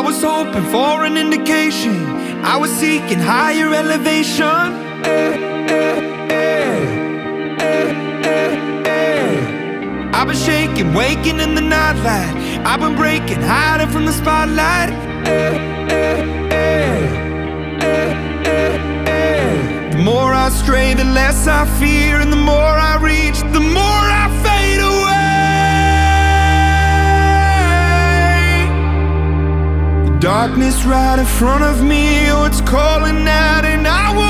was hoping for an indication, I was seeking higher elevation. I've been shaking, waking in the nightlight. I've been breaking, hiding from the spotlight. The more I stray, the less I fear, and the more I reach, the more I fade away. The darkness right in front of me, oh, it's calling out, and I will